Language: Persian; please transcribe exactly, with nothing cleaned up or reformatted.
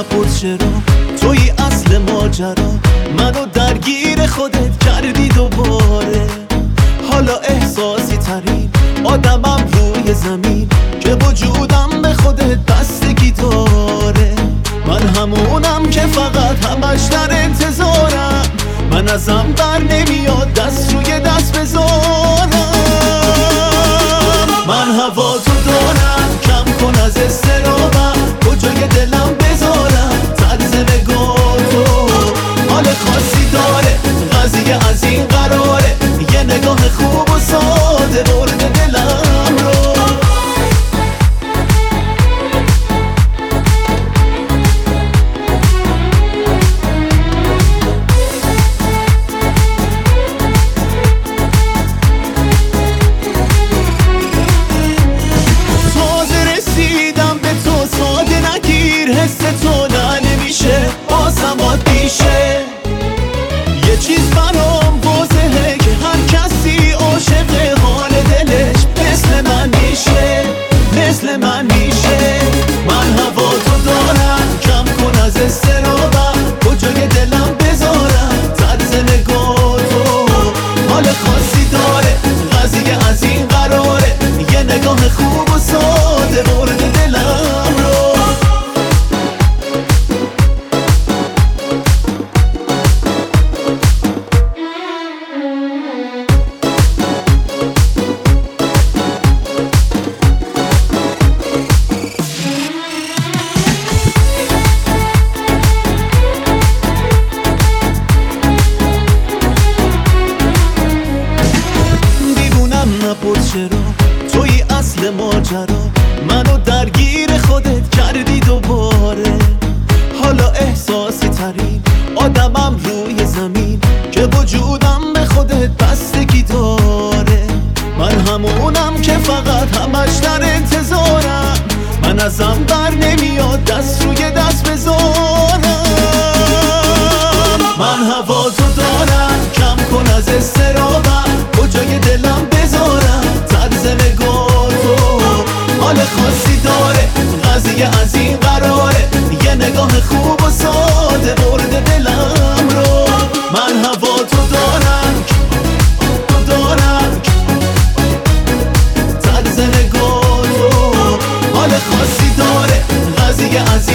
نپرس چرا توی اصل ماجرا منو درگیر خودت کردی دوباره. حالا احساسی ترین آدمم روی زمین که وجودم به خودت بستگی داره. من همونم که فقط همش در انتظارم، من ازم بر نمیاد دست روی دست بذارم. من هوا تو دارم، کم کن از استرابم، کجای دلم بذارم طرز نگاه تو. حال خاصی داره قضیه از این قراره، یه نگاه خوب و ساده برده دلم رو. حس تو نه نمیشه بازم عادیشه. یه چیز برام واضحه که هر کسی عاشق حال دلش مثل من میشه، مثل من میشه. من هوا تو دارم، کم کن از استرابم، کجای دلم بذارم طرز نگاه تو. حال خاصی داره قضیه از این قراره، یه نگاه خوب و ساده برده دلم رو. نپرس چرا توی اصل ماجرا منو درگیر خودت کردی دوباره. حالا احساسی ترین آدمم روی زمین که وجودم به خودت بستگی داره. من همونم که فقط همش در انتظارم، من ازم بر نمیاد دست روی دست بذارم. من هوا تو دارم، کم کن از استرابم، کجای دلم بذارم طرز نگاه تو. حال خاصی داره قضیه از این قراره، یه نگاه خوب و ساده برده دلم رو. من هوا تو دارم، تو دارم طرز نگاه تو. حال خاصی داره قضیه از